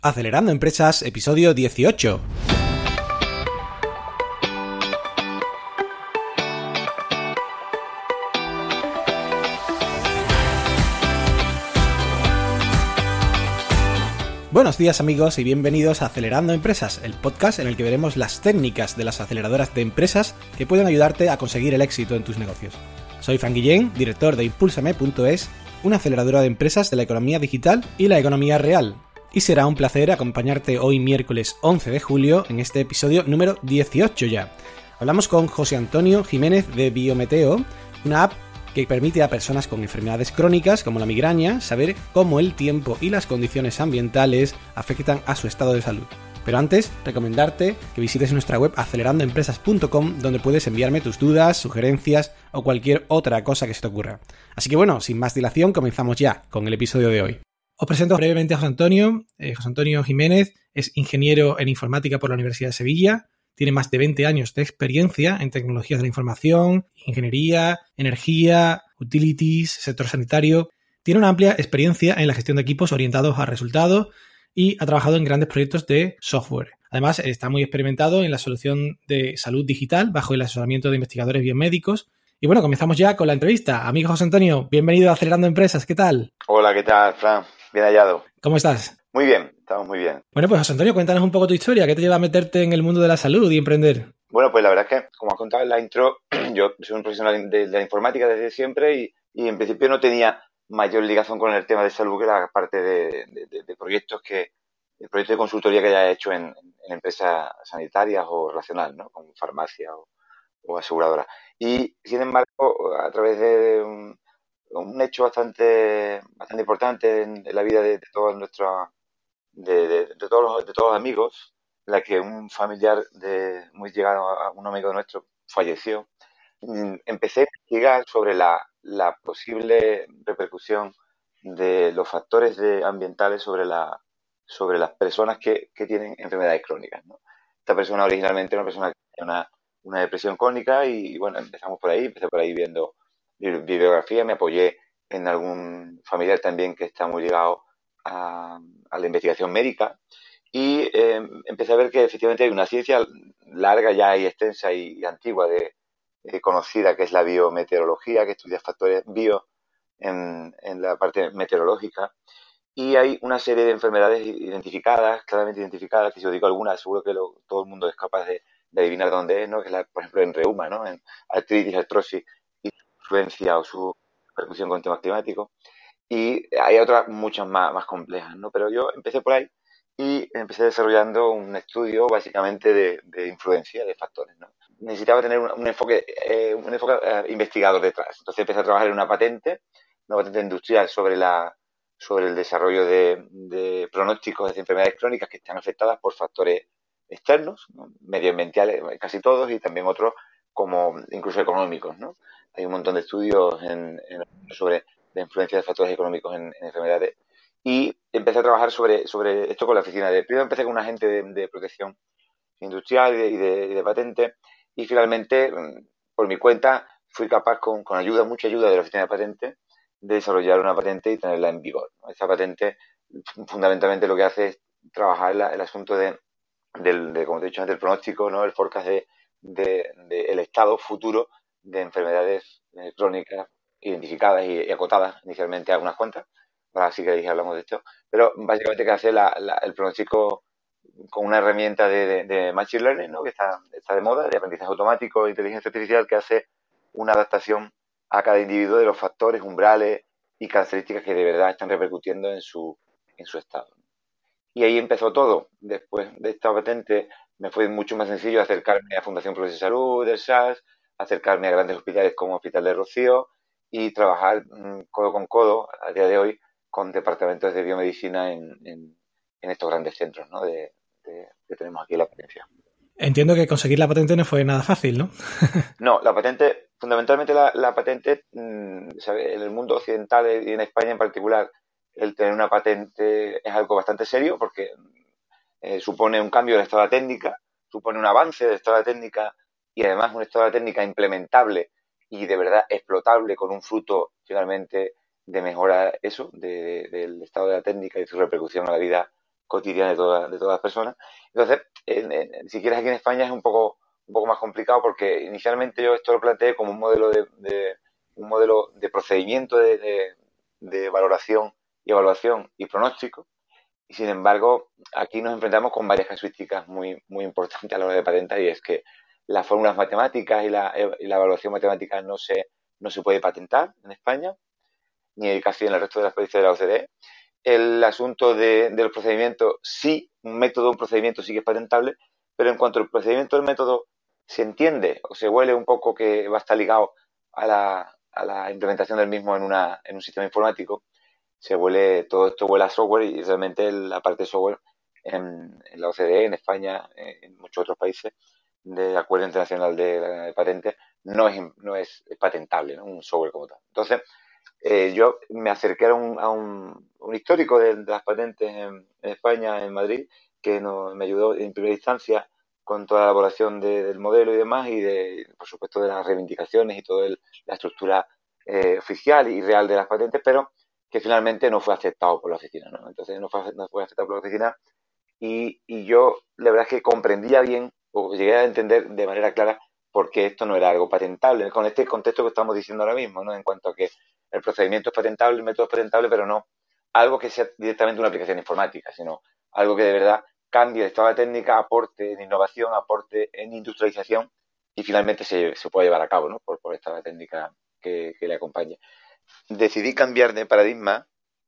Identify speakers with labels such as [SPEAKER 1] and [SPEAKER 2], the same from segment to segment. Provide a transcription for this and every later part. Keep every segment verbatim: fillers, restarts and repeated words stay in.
[SPEAKER 1] Acelerando Empresas, episodio dieciocho. Buenos días amigos y bienvenidos a Acelerando Empresas, el podcast en el que veremos las técnicas de las aceleradoras de empresas que pueden ayudarte a conseguir el éxito en tus negocios. Soy Fran Guillén, director de Impulsame punto es, una aceleradora de empresas de la economía digital y la economía real. Y será un placer acompañarte hoy miércoles once de julio en este episodio número dieciocho ya. Hablamos con José Antonio Jiménez de Biometeo, una app que permite a personas con enfermedades crónicas como la migraña saber cómo el tiempo y las condiciones ambientales afectan a su estado de salud. Pero antes, recomendarte que visites nuestra web acelerando empresas punto com, donde puedes enviarme tus dudas, sugerencias o cualquier otra cosa que se te ocurra. Así que bueno, sin más dilación, comenzamos ya con el episodio de hoy. Os presento brevemente a José Antonio. Eh, José Antonio Jiménez es ingeniero en informática por la Universidad de Sevilla. Tiene más de veinte años de experiencia en tecnologías de la información, ingeniería, energía, utilities, sector sanitario. Tiene una amplia experiencia en la gestión de equipos orientados a resultados y ha trabajado en grandes proyectos de software. Además, está muy experimentado en la solución de salud digital bajo el asesoramiento de investigadores biomédicos. Y bueno, comenzamos ya con la entrevista. Amigo José Antonio, bienvenido a Acelerando Empresas. ¿Qué tal?
[SPEAKER 2] Hola, ¿qué tal, Fran? Bien hallado.
[SPEAKER 1] ¿Cómo estás?
[SPEAKER 2] Muy bien, estamos muy bien.
[SPEAKER 1] Bueno, pues José Antonio, cuéntanos un poco tu historia. ¿Qué te lleva a meterte en el mundo de la salud y emprender?
[SPEAKER 2] Bueno, pues la verdad es que, como has contado en la intro, yo soy un profesional de, de la informática desde siempre y, y en principio no tenía mayor ligación con el tema de salud que la parte de, de, de, de proyectos que, de proyectos de consultoría que haya hecho en, en empresas sanitarias o relacional, ¿no? Con farmacia o, o aseguradoras. Y, sin embargo, a través de un, un hecho bastante, bastante importante en, en la vida de, de todos nuestros De, de, de, todos los, de todos los amigos, en la que un familiar de muy llegado a un amigo nuestro falleció, empecé a investigar sobre la, la posible repercusión de los factores de, ambientales sobre, la, sobre las personas que, que tienen enfermedades crónicas, ¿no? Esta persona originalmente era una persona que tenía una, una depresión crónica y bueno, empezamos por ahí, empecé por ahí viendo bibliografía, me apoyé en algún familiar también que está muy ligado A, a la investigación médica y eh, empecé a ver que efectivamente hay una ciencia larga ya y extensa y, y antigua de, eh, conocida que es la biometeorología, que estudia factores bio en, en la parte meteorológica, y hay una serie de enfermedades identificadas, claramente identificadas, que si os digo algunas seguro que lo, todo el mundo es capaz de, de adivinar dónde es, ¿no? Que es la, por ejemplo en reuma, ¿no? En artritis, artrosis y su influencia o su repercusión con temas climáticos. Y hay otras muchas más, más complejas, ¿no? Pero yo empecé por ahí y empecé desarrollando un estudio básicamente de, de influencia, de factores, ¿no? Necesitaba tener un, un enfoque, eh, un enfoque eh, investigador detrás. Entonces empecé a trabajar en una patente, una patente industrial sobre, la, sobre el desarrollo de, de pronósticos de enfermedades crónicas que están afectadas por factores externos, ¿no? Medioambientales, casi todos, y también otros como incluso económicos, ¿no? Hay un montón de estudios en, en, sobre de influencia de factores económicos en, en enfermedades, y empecé a trabajar sobre, sobre esto con la oficina de... Primero empecé con un agente de, de protección industrial y de, y, de, y de patente, y finalmente, por mi cuenta, fui capaz, con, con ayuda, mucha ayuda de la oficina de patente, de desarrollar una patente y tenerla en vigor, ¿no? Esta patente, fundamentalmente, lo que hace es trabajar la, el asunto de, del, de, como te he dicho antes, el pronóstico, ¿no? El forecast de, de, de el estado futuro de enfermedades eh, crónicas identificadas y, y acotadas inicialmente a unas cuantas. Ahora sí que hablamos de esto. Pero básicamente que hace la, la, el pronóstico con una herramienta de, de, de Machine Learning, ¿no? Que está, está de moda, de aprendizaje automático, de inteligencia artificial, que hace una adaptación a cada individuo de los factores, umbrales y características que de verdad están repercutiendo en su, en su estado. Y ahí empezó todo. Después de esta patente me fue mucho más sencillo acercarme a Fundación Progreso de Salud, del S A S, acercarme a grandes hospitales como Hospital de Rocío y trabajar mmm, codo con codo a día de hoy con departamentos de biomedicina en, en, en estos grandes centros, ¿no? de, de, que tenemos aquí en la provincia.
[SPEAKER 1] Entiendo que conseguir la patente no fue nada fácil, ¿no?
[SPEAKER 2] No, la patente, fundamentalmente la, la patente, mmm, ¿sabe? En el mundo occidental y en España en particular, el tener una patente es algo bastante serio porque eh, supone un cambio de la escala técnica, supone un avance de la escala técnica y además una escala técnica implementable y de verdad explotable con un fruto finalmente de mejora eso, de, de, del estado de la técnica y su repercusión a la vida cotidiana de, toda, de todas las personas. Entonces, en, en, si quieres aquí en España es un poco, un poco más complicado porque inicialmente yo esto lo planteé como un modelo de, de un modelo de procedimiento de, de, de valoración y evaluación y pronóstico. Y sin embargo, aquí nos enfrentamos con varias casuísticas muy, muy importantes a la hora de patentar, y es que las fórmulas matemáticas y la, y la evaluación matemática no se, no se puede patentar en España, ni casi en el resto de las países de la O C D E. El asunto de, del procedimiento, sí, un método, un procedimiento sí que es patentable, pero en cuanto al procedimiento del método se entiende o se huele un poco que va a estar ligado a la, a la implementación del mismo en, una, en un sistema informático, se huele, todo esto huele a software, y realmente la parte de software en, en la O C D E, en España, en muchos otros países del Acuerdo Internacional de, de Patentes, no es, no es patentable, ¿no? Un software como tal. Entonces, eh, yo me acerqué a un, a un, un histórico de, de, las patentes en, en España, en Madrid, que nos, me ayudó en primera instancia con toda la elaboración de, del modelo y demás, y de, por supuesto, de las reivindicaciones y toda el, la estructura eh, oficial y real de las patentes, pero que finalmente no fue aceptado por la oficina, ¿no? Entonces no fue, no fue aceptado por la oficina, y, y yo la verdad es que comprendía bien, o llegué a entender de manera clara por qué esto no era algo patentable, con este contexto que estamos diciendo ahora mismo, ¿no? En cuanto a que el procedimiento es patentable, el método es patentable, pero no algo que sea directamente una aplicación informática, sino algo que de verdad cambie el estado de técnica, aporte en innovación, aporte en industrialización, y finalmente se, se pueda llevar a cabo, ¿no? Por, por esta técnica que, que le acompañe. Decidí cambiar de paradigma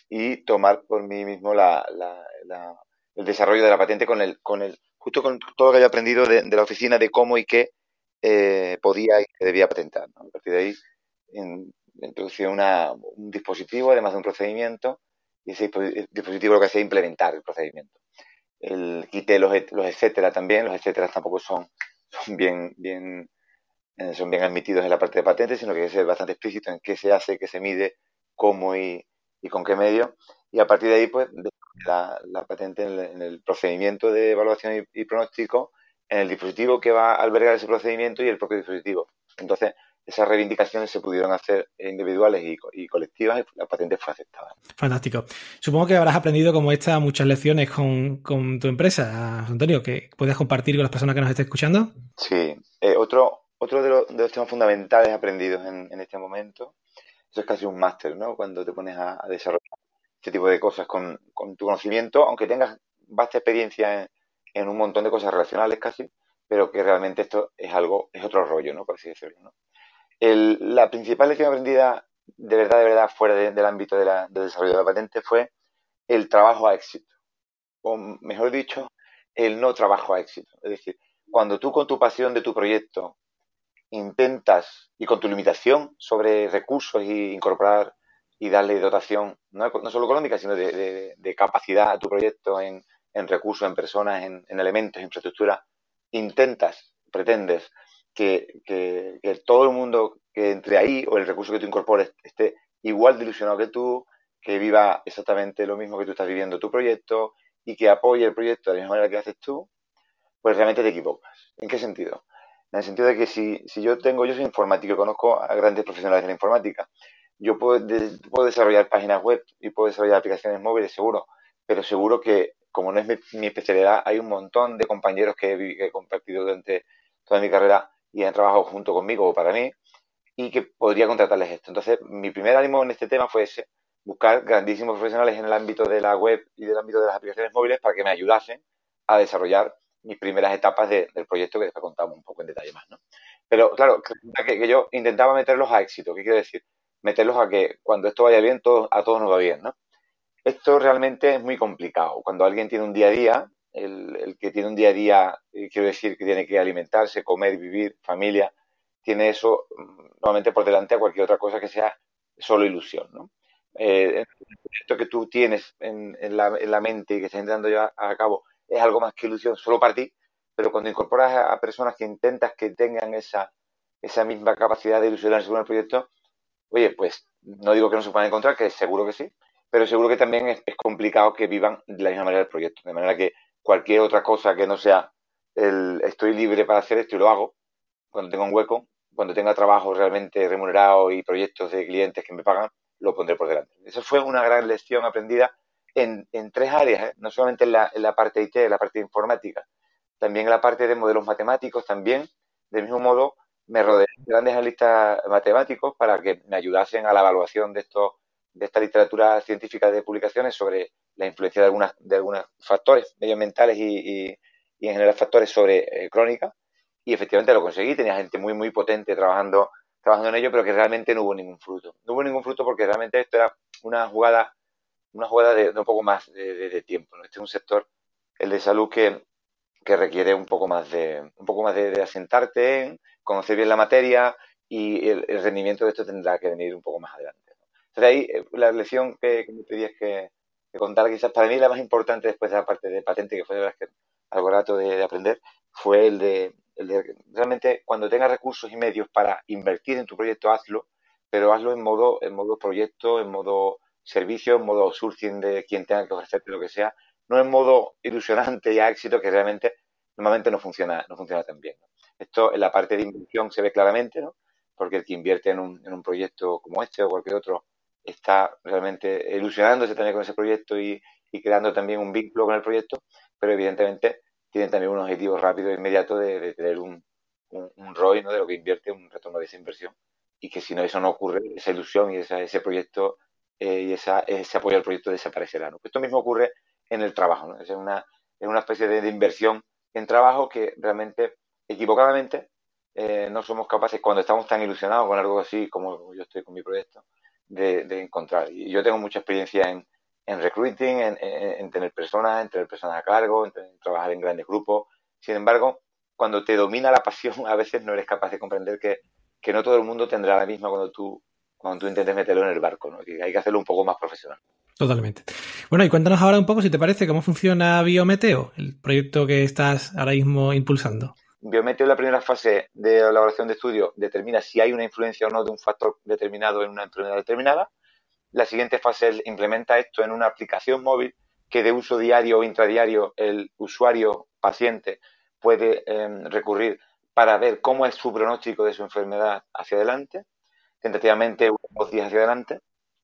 [SPEAKER 2] y tomar por mí mismo la, la, la, el desarrollo de la patente con el, con el, justo con todo lo que había aprendido de, de la oficina, de cómo y qué eh, podía y qué debía patentar, ¿no? A partir de ahí en, introducí una, un dispositivo, además de un procedimiento, y ese dispositivo lo que hacía es implementar el procedimiento. El, quité los, los etcétera también, los etcétera tampoco son, son bien, bien eh, son bien admitidos en la parte de patentes, sino que hay que ser bastante explícito en qué se hace, qué se mide, cómo y, y con qué medio. Y a partir de ahí, pues, la, la patente en el, en el procedimiento de evaluación y, y pronóstico, en el dispositivo que va a albergar ese procedimiento y el propio dispositivo. Entonces, esas reivindicaciones se pudieron hacer individuales y, y colectivas, y la patente fue aceptada.
[SPEAKER 1] Fantástico. Supongo que habrás aprendido como esta muchas lecciones con, con tu empresa, Antonio, que puedes compartir con las personas que nos estén escuchando.
[SPEAKER 2] Sí. Eh, otro otro de, lo, de los temas fundamentales aprendidos en, en este momento, eso es casi un máster, ¿no? Cuando te pones a, a desarrollar este tipo de cosas con, con tu conocimiento, aunque tengas vasta experiencia en, en un montón de cosas relacionales casi, pero que realmente esto es algo, es otro rollo, ¿no? Por así decirlo, ¿no? El, la principal lección aprendida de verdad, de verdad, fuera de, del ámbito de la, del desarrollo de la patente fue el trabajo a éxito. O mejor dicho, el no trabajo a éxito. Es decir, cuando tú con tu pasión de tu proyecto intentas, y con tu limitación sobre recursos, y incorporar y darle dotación, no, no solo económica, sino de, de, de capacidad a tu proyecto en, en recursos, en personas, en, en elementos, en infraestructura, intentas, pretendes que, que, que todo el mundo que entre ahí, o el recurso que tú incorpores, esté igual de ilusionado que tú, que viva exactamente lo mismo que tú estás viviendo tu proyecto, y que apoye el proyecto de la misma manera que haces tú, pues realmente te equivocas. ¿En qué sentido? En el sentido de que si, si yo tengo, yo soy informático y conozco a grandes profesionales de la informática, yo puedo, de, puedo desarrollar páginas web y puedo desarrollar aplicaciones móviles, seguro, pero seguro que, como no es mi, mi especialidad, hay un montón de compañeros que he, que he compartido durante toda mi carrera y han trabajado junto conmigo o para mí, y que podría contratarles esto. Entonces, mi primer ánimo en este tema fue ese, buscar grandísimos profesionales en el ámbito de la web y del ámbito de las aplicaciones móviles para que me ayudasen a desarrollar mis primeras etapas de, del proyecto, que después contamos un poco en detalle más, ¿no? Pero claro, que, que yo intentaba meterlos a éxito. ¿Qué quiero decir? Meterlos a que cuando esto vaya bien, todo, a todos nos va bien, ¿no? Esto realmente es muy complicado. Cuando alguien tiene un día a día, el, el que tiene un día a día, eh, quiero decir que tiene que alimentarse, comer, vivir, familia, tiene eso normalmente por delante a cualquier otra cosa que sea solo ilusión, ¿no? Eh, esto que tú tienes en, en, la, en la mente y que estás intentando llevar a cabo es algo más que ilusión solo para ti, pero cuando incorporas a, a personas que intentas que tengan esa, esa misma capacidad de ilusionarse con el proyecto, oye, pues no digo que no se puedan encontrar, que seguro que sí, pero seguro que también es, es complicado que vivan de la misma manera el proyecto, de manera que cualquier otra cosa que no sea el estoy libre para hacer esto y lo hago, cuando tenga un hueco, cuando tenga trabajo realmente remunerado y proyectos de clientes que me pagan, lo pondré por delante. Eso fue una gran lección aprendida en, en tres áreas, ¿eh? No solamente en la, en la parte I T, en la parte de informática, también en la parte de modelos matemáticos también. Del mismo modo, me rodeé de grandes analistas matemáticos para que me ayudasen a la evaluación de estos de esta literatura científica de publicaciones sobre la influencia de algunas de algunos factores medioambientales y, y, y en general factores sobre eh, crónica. Y efectivamente lo conseguí. Tenía gente muy, muy potente trabajando, trabajando en ello, pero que realmente no hubo ningún fruto. No hubo ningún fruto porque realmente esto era una jugada, una jugada de, de un poco más de, de, de tiempo, ¿no? Este es un sector, el de salud, que, que requiere un poco más de, un poco más de, de asentarte en conocer bien la materia, y el, el rendimiento de esto tendrá que venir un poco más adelante, ¿no? Entonces ahí eh, la lección que, que me pedías que, que contara, quizás para mí la más importante después de la parte de patente, que fue de las que algo rato de, de aprender, fue el de, el de realmente cuando tengas recursos y medios para invertir en tu proyecto, hazlo, pero hazlo en modo, en modo proyecto, en modo servicio, en modo outsourcing de quien tenga que ofrecerte lo que sea, no en modo ilusionante y a éxito, que realmente normalmente no funciona, no funciona tan bien, ¿no? Esto en la parte de inversión se ve claramente, ¿no? Porque el que invierte en un, en un proyecto como este o cualquier otro está realmente ilusionándose también con ese proyecto y, y creando también un vínculo con el proyecto, pero evidentemente tienen también un objetivo rápido e inmediato de, de tener un, un, un R O I, ¿no? De lo que invierte, un retorno de esa inversión. Y que si no, eso no ocurre, esa ilusión y esa, ese proyecto eh, y esa, ese apoyo al proyecto desaparecerá, ¿no? Esto mismo ocurre en el trabajo, ¿no? Es una, es una especie de, de inversión en trabajo que realmente, equivocadamente, eh, no somos capaces, cuando estamos tan ilusionados con algo así como yo estoy con mi proyecto, de, de encontrar. Y yo tengo mucha experiencia en, en recruiting, en, en, en tener personas, en tener personas a cargo, en, en trabajar en grandes grupos. Sin embargo, cuando te domina la pasión, a veces no eres capaz de comprender que, que no todo el mundo tendrá la misma cuando tú, cuando tú intentes meterlo en el barco, ¿no? Que hay que hacerlo un poco más profesional.
[SPEAKER 1] Totalmente. Bueno, y cuéntanos ahora un poco, si te parece, cómo funciona Biometeo, el proyecto que estás ahora mismo impulsando.
[SPEAKER 2] Biometeo, en la primera fase de elaboración de estudio, determina si hay una influencia o no de un factor determinado en una enfermedad determinada. La siguiente fase es implementa esto en una aplicación móvil que de uso diario o intradiario el usuario paciente puede eh, recurrir para ver cómo es su pronóstico de su enfermedad hacia adelante, tentativamente unos días hacia adelante.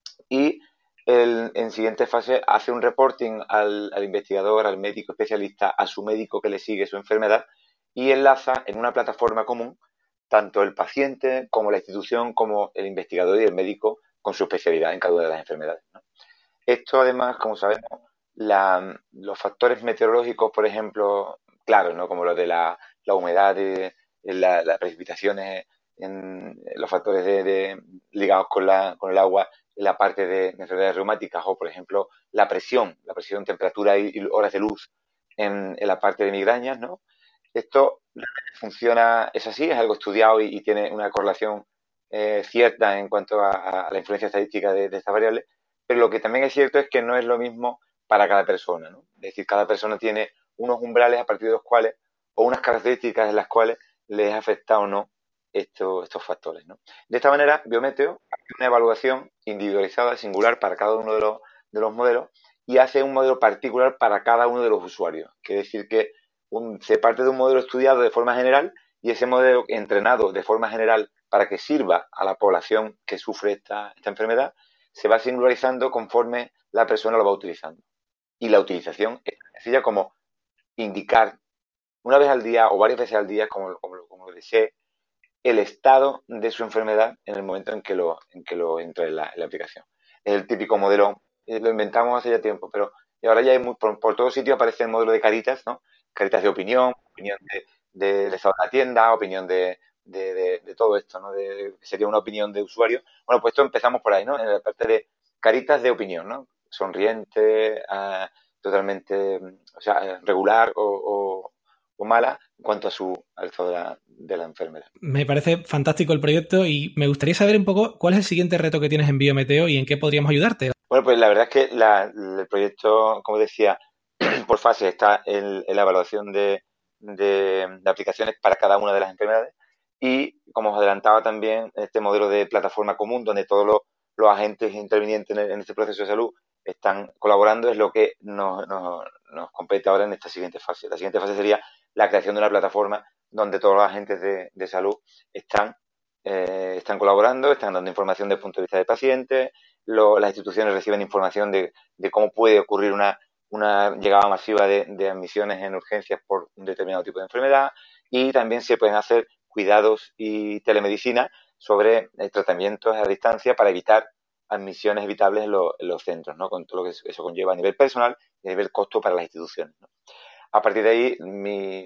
[SPEAKER 2] Y el, en siguiente fase hace un reporting al, al investigador, al médico especialista, a su médico que le sigue su enfermedad, y enlaza en una plataforma común tanto el paciente como la institución, como el investigador y el médico con su especialidad en cada una de las enfermedades, ¿no? Esto, además, como sabemos, la, los factores meteorológicos, por ejemplo, claro, ¿no? Como los de la, la humedad, de, la, las precipitaciones, en los factores de, de, ligados con, la, con el agua, en la parte de enfermedades reumáticas, o, por ejemplo, la presión, la presión, temperatura y, y horas de luz en, en la parte de migrañas, ¿no? Esto funciona, es así, es algo estudiado y, y tiene una correlación eh, cierta en cuanto a, a la influencia estadística de, de estas variables, pero lo que también es cierto es que no es lo mismo para cada persona, ¿no? Es decir, cada persona tiene unos umbrales a partir de los cuales, o unas características en las cuales les afecta o no esto, estos factores, ¿no? De esta manera, Biometeo hace una evaluación individualizada, singular para cada uno de los, de los modelos, y hace un modelo particular para cada uno de los usuarios. Quiere decir que un, se parte de un modelo estudiado de forma general, y ese modelo entrenado de forma general para que sirva a la población que sufre esta, esta enfermedad, se va singularizando conforme la persona lo va utilizando. Y la utilización es tan sencilla como indicar una vez al día o varias veces al día, como, como, como lo desee, el estado de su enfermedad en el momento en que lo, en que lo entra en la, en la aplicación. Es el típico modelo, eh, lo inventamos hace ya tiempo, pero y ahora ya hay muy, por, por todos sitios aparece el modelo de caritas, ¿no? Caritas de opinión, opinión de, de, de estado de la tienda, opinión de, de, de, de todo esto, ¿no? De, de, sería una opinión de usuario. Bueno, pues esto empezamos por ahí, ¿no? En la parte de caritas de opinión, ¿no? Sonriente, uh, totalmente, o sea, regular o, o, o mala en cuanto a su al estado de la, de la enfermedad.
[SPEAKER 1] Me parece fantástico el proyecto y me gustaría saber un poco cuál es el siguiente reto que tienes en Biometeo y en qué podríamos ayudarte.
[SPEAKER 2] Bueno, pues la verdad es que la, el proyecto, como decía, por fase está en, en la evaluación de, de, de aplicaciones para cada una de las enfermedades, y, como os adelantaba también, este modelo de plataforma común donde todos los, los agentes intervinientes en, en este proceso de salud están colaborando, es lo que nos, nos, nos compete ahora en esta siguiente fase. La siguiente fase sería la creación de una plataforma donde todos los agentes de, de salud están, eh, están colaborando, están dando información desde el punto de vista del paciente, lo, las instituciones reciben información de, de cómo puede ocurrir una, una llegada masiva de, de admisiones en urgencias por un determinado tipo de enfermedad, y también se pueden hacer cuidados y telemedicina sobre tratamientos a distancia para evitar admisiones evitables en, lo, en los centros, ¿no? Con todo lo que eso conlleva a nivel personal y a nivel costo para las instituciones, ¿no? A partir de ahí, mi,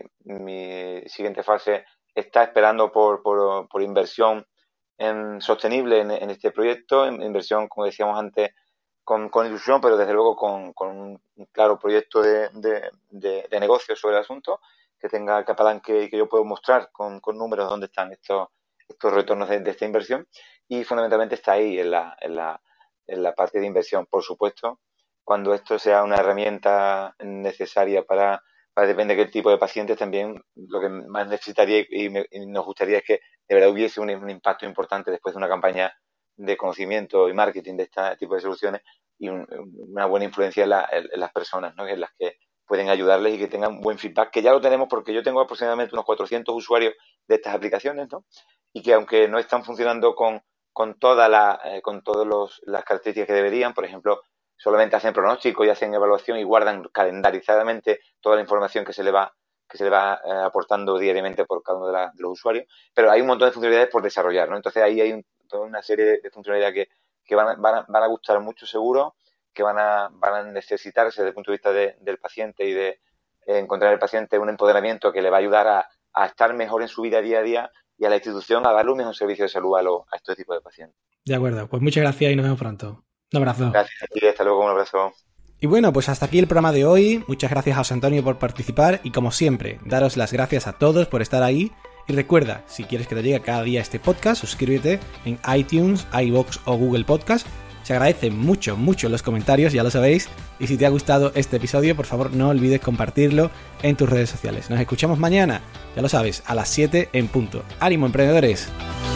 [SPEAKER 2] mi siguiente fase está esperando por, por, por inversión en, sostenible en, en este proyecto, en inversión, como decíamos antes, con, con ilusión, pero desde luego con, con un claro proyecto de, de, de, de negocio sobre el asunto, que tenga que apalanque y que yo pueda mostrar con, con números dónde están estos, estos retornos de, de esta inversión, y fundamentalmente está ahí en la, en la, en la parte de inversión. Por supuesto, cuando esto sea una herramienta necesaria para, para depende de qué tipo de pacientes, también lo que más necesitaría y, me, y nos gustaría es que de verdad hubiese un, un impacto importante después de una campaña de conocimiento y marketing de este tipo de soluciones, y un, una buena influencia en, la, en, en las personas, ¿no? En las que pueden ayudarles y que tengan buen feedback, que ya lo tenemos porque yo tengo aproximadamente unos cuatrocientos usuarios de estas aplicaciones, ¿no? Y que aunque no están funcionando con, con todas la, eh, con todos los, las características que deberían, por ejemplo, solamente hacen pronóstico y hacen evaluación y guardan calendarizadamente toda la información que se le va que se le va eh, aportando diariamente por cada uno de, la, de los usuarios, pero hay un montón de funcionalidades por desarrollar, ¿no? Entonces ahí hay un, toda una serie de, de funcionalidades que, que van, a, van, a, van a gustar mucho seguro, que van a, van a necesitarse desde el punto de vista de, del paciente y de eh, encontrar al paciente un empoderamiento que le va a ayudar a, a estar mejor en su vida día a día, y a la institución a darle un mejor servicio de salud a, lo, a este tipo de pacientes.
[SPEAKER 1] De acuerdo, pues muchas gracias y nos vemos pronto. Un abrazo.
[SPEAKER 2] Gracias a ti, hasta luego, un abrazo.
[SPEAKER 1] Y bueno, pues hasta aquí el programa de hoy. Muchas gracias a José Antonio por participar, y como siempre, daros las gracias a todos por estar ahí. Y recuerda, si quieres que te llegue cada día este podcast, suscríbete en iTunes, iVoox o Google Podcast. Se agradecen mucho, mucho los comentarios, ya lo sabéis. Y si te ha gustado este episodio, por favor no olvides compartirlo en tus redes sociales. Nos escuchamos mañana, ya lo sabes, a las siete en punto. ¡Ánimo, emprendedores!